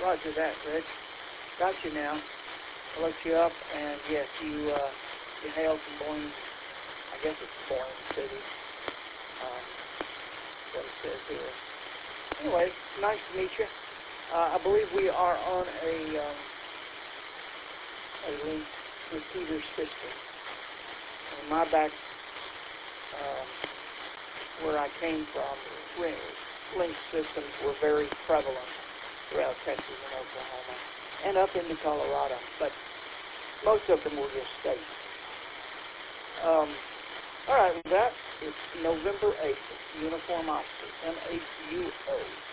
Roger that, Rich. Got you now. I looked you up, and yes, you hail from Boyne. I guess it's Boyne City. What it says here. Anyway, nice to meet you. I believe we are on a link repeater system. In my back, where I came from, link systems were very prevalent throughout Texas and Oklahoma, and up into Colorado, but most of them were just state. All right, with that, it's November 8th, Uniform Officer, MHUO.